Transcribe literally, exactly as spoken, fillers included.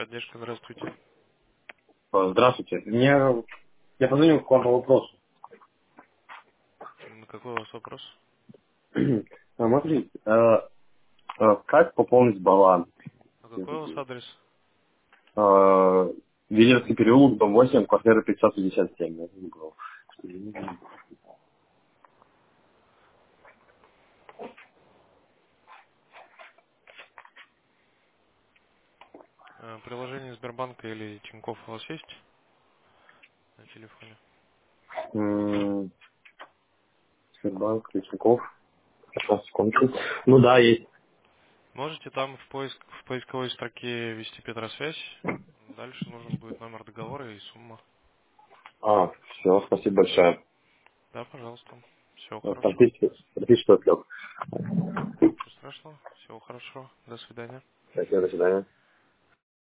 Поддержка, здравствуйте. Э, Здравствуйте. Мне, я позвонил к вам по вопросу. М, Какой у вас вопрос? А, Смотрите, э, э, как пополнить баланс? А какой у вас адрес? Э, Венерский переулок, дом восемь, квартира пятьсот пятьдесят семь. Я забыл. Э, Приложение Сбербанка или Тинькофф у вас есть на телефоне? М, Сбербанк, Тинькофф. Сейчас, секундочку. Ну да, есть. Можете там в, поиск, в поисковой строке ввести Петросвязь. Дальше нужен будет номер договора и сумма. А, все, спасибо большое. Да, пожалуйста. Всего Э, хорошего. Практически, практически отвлек. Ничего страшного. Всего хорошего. До свидания. Спасибо, до свидания.